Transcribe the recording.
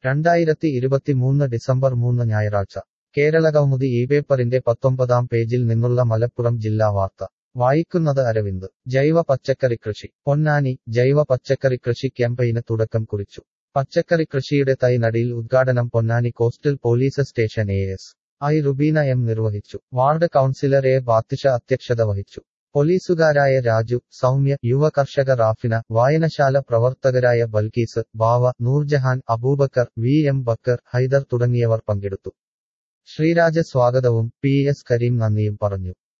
2023 December 3 ഞായറാഴ്ച കേരളകൗമുദി ഇപേപ്പറിന്റെ 19-ാം പേജിൽ നിന്നുള്ള മലപ്പുറം ജില്ലാ വാർത്ത വായിക്കുന്നത് അരവിന്ദ്. ജൈവ പച്ചക്കറിക്കൃഷി പൊന്നാനി. ജൈവ പച്ചക്കറിക്കൃഷി ക്യാമ്പയിന് തുടക്കം കുറിച്ചു. പച്ചക്കറിക്കൃഷിയുടെ തൈനടിയിൽ ഉദ്ഘാടനം Ponnani coastal police station ASI Rubeena M നിർവഹിച്ചു. വാർഡ് കൗൺസിലർ A ബാത്തിഷ അധ്യക്ഷത വഹിച്ചു. പോലീസുകാരായ രാജു, സൗമ്യ, യുവ കർഷക റാഫിന, വായനശാല പ്രവർത്തകരായ ബൽക്കീസ്, ബാവ, നൂർജഹാൻ, അബൂബക്കർ, VM ബക്കർ, ഹൈദർ തുടങ്ങിയവർ പങ്കെടുത്തു. ശ്രീരാജ സ്വാഗതവും PS കരീം നന്ദിയും പറഞ്ഞു.